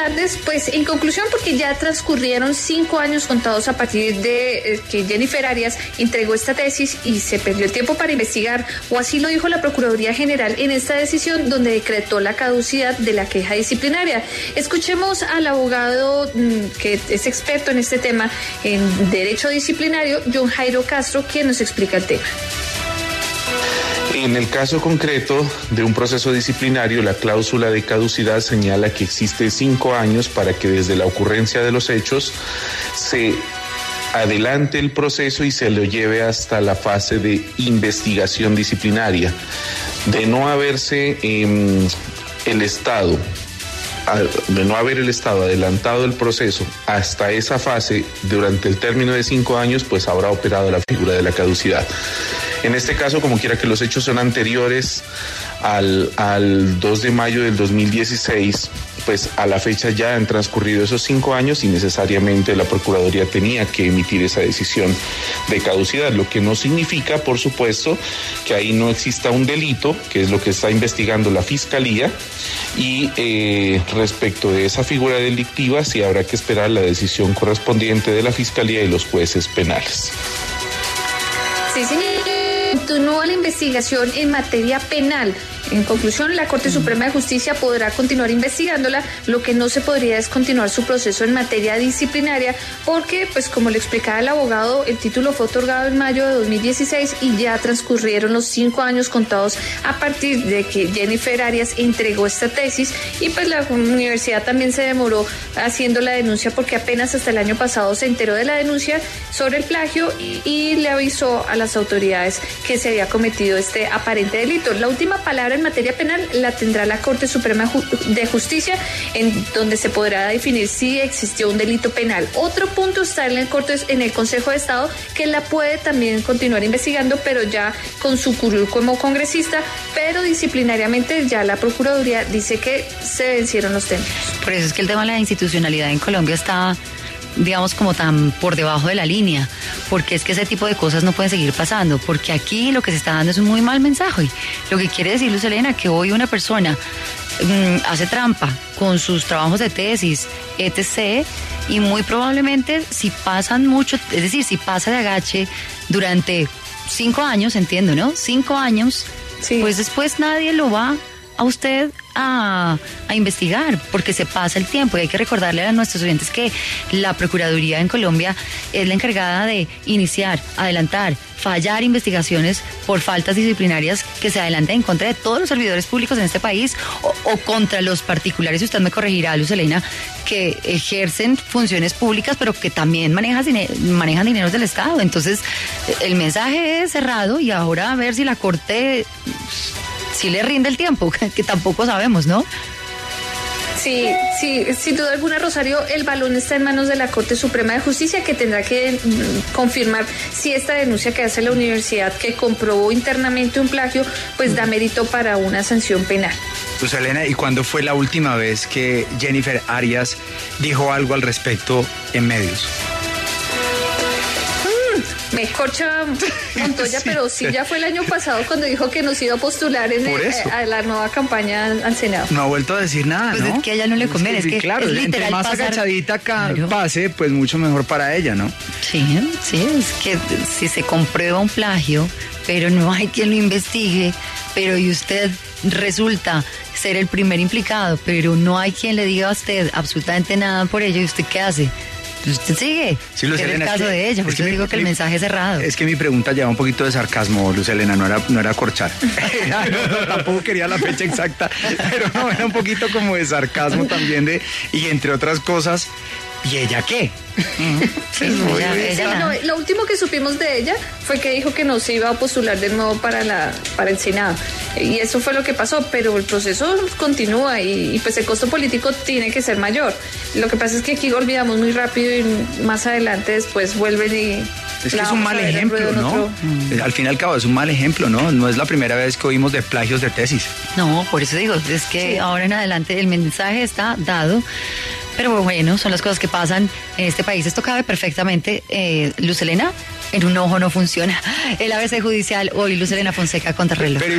tardes. Pues en conclusión, porque ya transcurrieron 5 años contados a partir de que Jennifer Arias entregó esta tesis y se perdió el tiempo para investigar, o así lo dijo la Procuraduría General en esta decisión donde decretó la caducidad de la queja disciplinaria. Escuchemos al abogado que es experto en este tema, en derecho disciplinario, John Jairo Castro, quien nos explica el tema. En el caso concreto de un proceso disciplinario, la cláusula de caducidad señala que existe 5 años para que desde la ocurrencia de los hechos se adelante el proceso y se lo lleve hasta la fase de investigación disciplinaria. De no haberse el Estado adelantado el proceso hasta esa fase durante el término de 5 años, pues habrá operado la figura de la caducidad. En este caso, como quiera que los hechos son anteriores al 2 de mayo del 2016, pues a la fecha ya han transcurrido esos 5 años y necesariamente la Procuraduría tenía que emitir esa decisión de caducidad, lo que no significa, por supuesto, que ahí no exista un delito, que es lo que está investigando la Fiscalía, y respecto de esa figura delictiva sí habrá que esperar la decisión correspondiente de la Fiscalía y los jueces penales. Sí, señor. Continúa la investigación en materia penal. En conclusión, la Corte Suprema de Justicia podrá continuar investigándola. Lo que no se podría es continuar su proceso en materia disciplinaria porque, pues como le explicaba el abogado, el título fue otorgado en mayo de 2016 y ya transcurrieron los 5 años contados a partir de que Jennifer Arias entregó esta tesis, y pues la universidad también se demoró haciendo la denuncia porque apenas hasta el año pasado se enteró de la denuncia sobre el plagio y le avisó a las autoridades que se había cometido este aparente delito. La última palabra en materia penal la tendrá la Corte Suprema de Justicia, en donde se podrá definir si existió un delito penal. Otro punto está en el Consejo de Estado, que la puede también continuar investigando, pero ya con su curul como congresista, pero disciplinariamente ya la Procuraduría dice que se vencieron los términos. Por eso es que el tema de la institucionalidad en Colombia está, digamos, como tan por debajo de la línea, porque es que ese tipo de cosas no pueden seguir pasando, porque aquí lo que se está dando es un muy mal mensaje. Lo que quiere decir, Luz Helena, que hoy una persona hace trampa con sus trabajos de tesis, etc., y muy probablemente si pasan mucho, es decir, si pasa de agache durante 5 años, entiendo, ¿no? 5 años, sí. Pues después nadie lo va a usted a investigar, porque se pasa el tiempo. Y hay que recordarle a nuestros oyentes que la Procuraduría en Colombia es la encargada de iniciar, adelantar, fallar investigaciones por faltas disciplinarias que se adelantan en contra de todos los servidores públicos en este país o contra los particulares, y usted me corregirá, Luz Helena, que ejercen funciones públicas pero que también manejan dineros del Estado. Entonces el mensaje es cerrado, y ahora a ver si la Corte si le rinde el tiempo, que tampoco sabemos, ¿no? Sí, sin duda alguna, Rosario, el balón está en manos de la Corte Suprema de Justicia, que tendrá que confirmar si esta denuncia que hace la universidad, que comprobó internamente un plagio, pues da mérito para una sanción penal. Pues Elena, ¿y cuándo fue la última vez que Jennifer Arias dijo algo al respecto en medios? Me corcha Montoya, sí. Pero sí, ya fue el año pasado cuando dijo que nos iba a postular a la nueva campaña al Senado. No ha vuelto a decir nada, pues ¿no? Es que a ella no le conviene, es que claro, es entre más agachadita pase, pues mucho mejor para ella, ¿no? Sí, es que si se comprueba un plagio, pero no hay quien lo investigue, pero y usted resulta ser el primer implicado, pero no hay quien le diga a usted absolutamente nada por ello, ¿y usted qué hace? Usted sigue, sí, Luz Helena, el caso de ella, porque yo digo que el mensaje es cerrado. Es que mi pregunta lleva un poquito de sarcasmo, Luz Helena, no era corchar. no, tampoco quería la fecha exacta, pero no, era un poquito como de sarcasmo también y entre otras cosas, ¿y ella qué? Sí, lo último que supimos de ella fue que dijo que no se iba a postular de nuevo para el Senado, y eso fue lo que pasó, pero el proceso continúa y pues el costo político tiene que ser mayor. Lo que pasa es que aquí olvidamos muy rápido y más adelante después vuelven y... Es que es un mal ejemplo, ¿no? Al fin y al cabo es un mal ejemplo, ¿no? No es la primera vez que oímos de plagios de tesis. No, por eso digo, es que ahora en adelante el mensaje está dado. Pero bueno, son las cosas que pasan en este país. Esto cabe perfectamente, Luz Helena, en un ojo no funciona. El ABC Judicial, hoy Luz Helena Fonseca, Contrarreloj.